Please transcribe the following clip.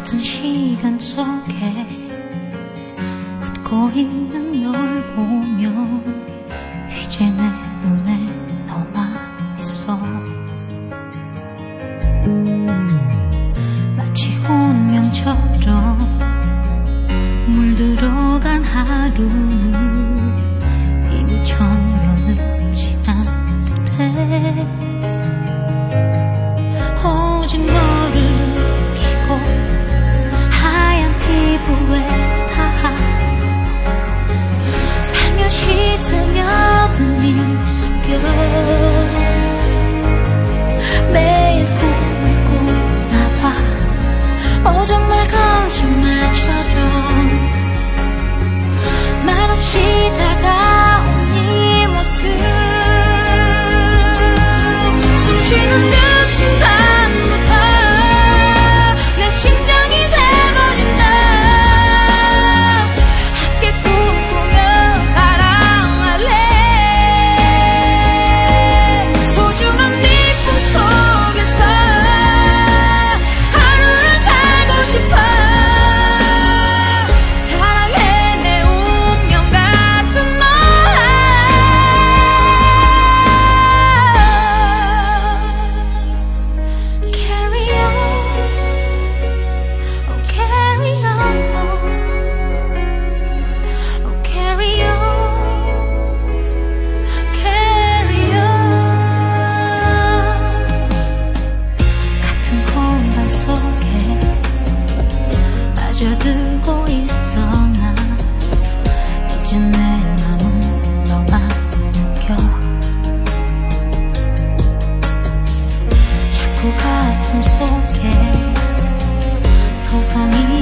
같은 시간 속에 웃고 있는 널 보면 이제 내 눈에 너만 있어. 마치 운명처럼 물들어간 하루는 이미 천년은 지난 듯해. 오직 너를 느끼고 하얀 피부에 닿아 살며시 스며든 네 숨결. 매일 꿈을 꾸나봐. 정말 거짓말처럼 말없이 다가온 네 모습. 숨쉬는 그 순간부터 내 심장이 돼버린 나. 함께 꿈꾸며 사랑할래. 소중한 네 품속에서 하루를 살고 싶어. 사랑해 내 운명 같은 너. Carry on, oh carry on, oh carry on, carry on. 같은 공간 속에 빠져들고 있어 나. 이제 내 맘은 너만 느껴. 자꾸 가슴 속에 서성이